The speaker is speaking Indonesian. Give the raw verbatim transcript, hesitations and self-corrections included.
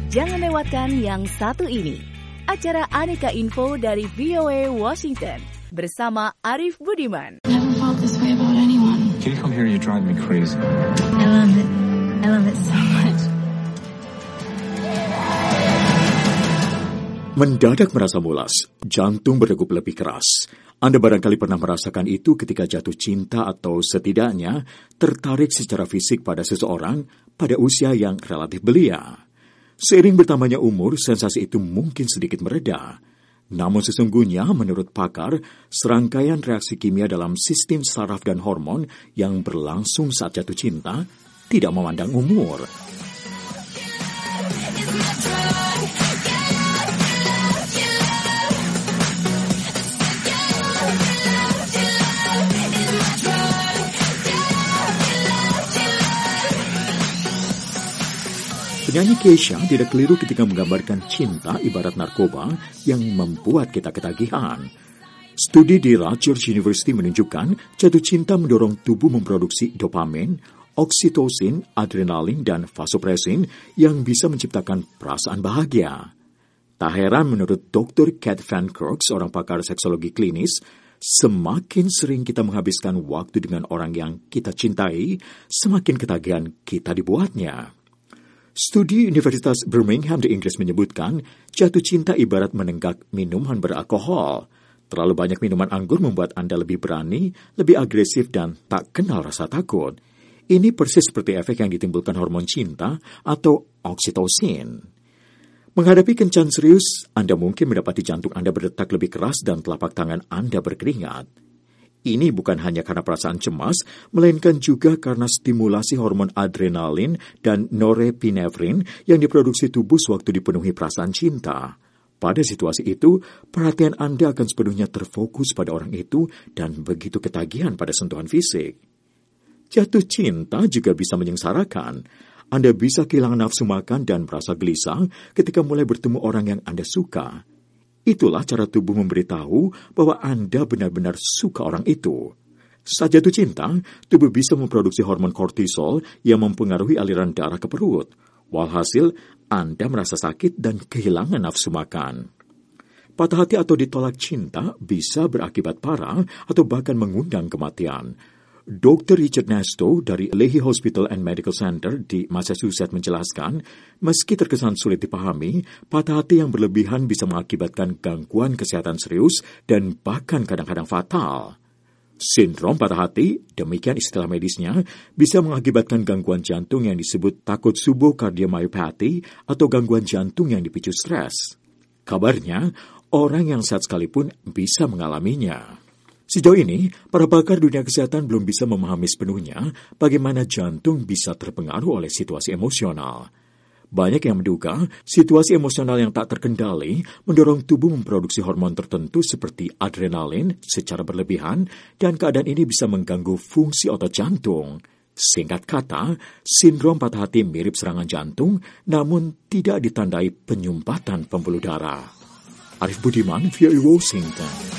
Jangan lewatkan yang satu ini. Acara Aneka Info dari V O A Washington bersama Arif Budiman. Never felt this way about anyone. Can you come here? You drive me crazy. I love it. I love it so much. Mendadak merasa mulas, jantung berdegup lebih keras. Anda barangkali pernah merasakan itu ketika jatuh cinta atau setidaknya tertarik secara fisik pada seseorang pada usia yang relatif belia. Seiring bertambahnya umur, sensasi itu mungkin sedikit mereda. Namun sesungguhnya, menurut pakar, serangkaian reaksi kimia dalam sistem saraf dan hormon yang berlangsung saat jatuh cinta tidak memandang umur. Penyanyi Kesha tidak keliru ketika menggambarkan cinta ibarat narkoba yang membuat kita ketagihan. Studi di Rutgers University menunjukkan jatuh cinta mendorong tubuh memproduksi dopamin, oksitosin, adrenalin, dan vasopresin yang bisa menciptakan perasaan bahagia. Tak heran menurut dokter Kat Van Kerk, seorang pakar seksologi klinis, semakin sering kita menghabiskan waktu dengan orang yang kita cintai, semakin ketagihan kita dibuatnya. Studi Universitas Birmingham di Inggris menyebutkan jatuh cinta ibarat menenggak minuman beralkohol. Terlalu banyak minuman anggur membuat Anda lebih berani, lebih agresif, dan tak kenal rasa takut. Ini persis seperti efek yang ditimbulkan hormon cinta atau oksitosin. Menghadapi kencan serius, Anda mungkin mendapati jantung Anda berdetak lebih keras dan telapak tangan Anda berkeringat. Ini bukan hanya karena perasaan cemas, melainkan juga karena stimulasi hormon adrenalin dan norepinefrin yang diproduksi tubuh sewaktu dipenuhi perasaan cinta. Pada situasi itu, perhatian Anda akan sepenuhnya terfokus pada orang itu dan begitu ketagihan pada sentuhan fisik. Jatuh cinta juga bisa menyengsarakan. Anda bisa kehilangan nafsu makan dan merasa gelisah ketika mulai bertemu orang yang Anda suka. Itulah cara tubuh memberitahu bahwa Anda benar-benar suka orang itu. Saat jatuh cinta, tubuh bisa memproduksi hormon kortisol yang mempengaruhi aliran darah ke perut. Walhasil, Anda merasa sakit dan kehilangan nafsu makan. Patah hati atau ditolak cinta bisa berakibat parah atau bahkan mengundang kematian. dokter Richard Nasto dari Leahy Hospital and Medical Center di Massachusetts menjelaskan, meski terkesan sulit dipahami, patah hati yang berlebihan bisa mengakibatkan gangguan kesehatan serius dan bahkan kadang-kadang fatal. Sindrom patah hati, demikian istilah medisnya, bisa mengakibatkan gangguan jantung yang disebut takut subuh cardiomyopathy atau gangguan jantung yang dipicu stres. Kabarnya, orang yang sehat sekalipun bisa mengalaminya. Sejauh ini, para pakar dunia kesehatan belum bisa memahami sepenuhnya bagaimana jantung bisa terpengaruh oleh situasi emosional. Banyak yang menduga situasi emosional yang tak terkendali mendorong tubuh memproduksi hormon tertentu seperti adrenalin secara berlebihan dan keadaan ini bisa mengganggu fungsi otot jantung. Singkat kata, sindrom patah hati mirip serangan jantung namun tidak ditandai penyumbatan pembuluh darah. Arif Budiman, V O A Washington.